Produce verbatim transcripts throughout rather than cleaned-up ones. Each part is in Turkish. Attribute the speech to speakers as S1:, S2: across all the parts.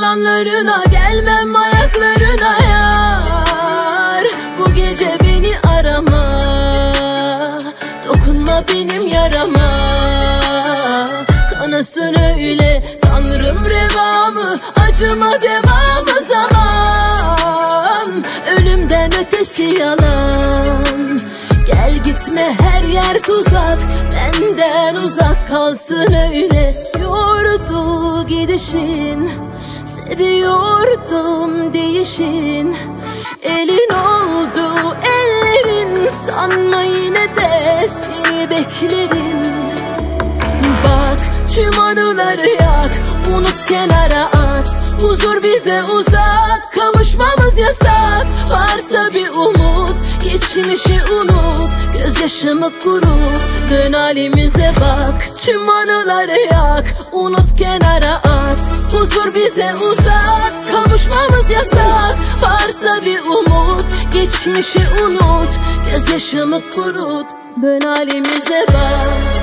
S1: yalanlarına gelmem ayaklarına yar. Bu gece beni arama, dokunma benim yarama. Kanasın öyle Tanrım revamı, acıma devamı zaman. Ölümden ötesi yalan, gel gitme her yer tuzak. Benden uzak kalsın öyle. Yordu gidişin, seviyordum değişin. Elin oldu ellerin, sanma yine de seni beklerim. Bak tüm anıları yak, unut kenara at. Huzur bize uzak, kavuşmamız yasak. Varsa bir umut, geçmişi unut. Gözyaşımı kurut, dön halimize bak. Tüm anıları yak, unut kenara at. Huzur bize uzak, kavuşmamız yasak. Varsa bir umut, geçmişi unut. Gözyaşımı kurut, dön halimize bak.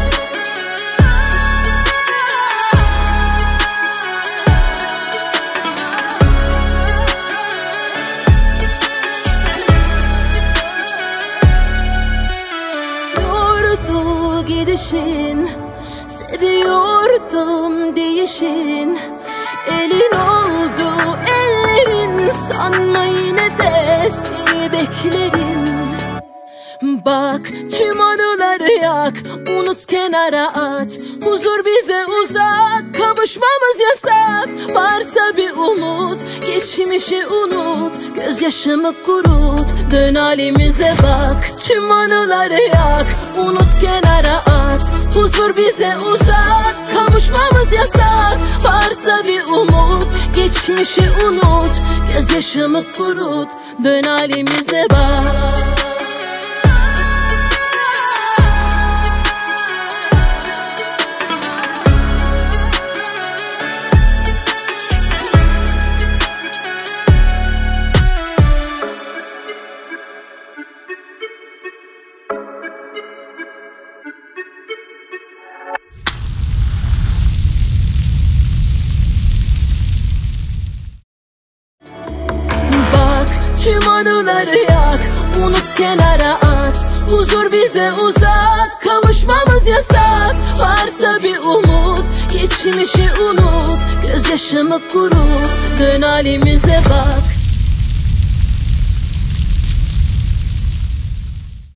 S1: Gidişin, seviyordum değişin. Elin oldu ellerin, sanma yine de seni beklerim. Bak tüm anıları yak, unut kenara at. Huzur bize uzak, kavuşmamız yasak. Varsa bir umut, geçmişi unut. Gözyaşımı kurut, dön halimize bak. Tüm anıları yak, unut kenara at. Huzur bize uzak, kavuşmamız yasak. Varsa bir umut, geçmişi unut. Gözyaşımı kurut, dön halimize bak. Tüm anıları yak, unut kenara at. Huzur bize uzak, kavuşmamız yasak. Varsa bir umut, geçmişi unut. Gözyaşımı kurut, dön halimize bak.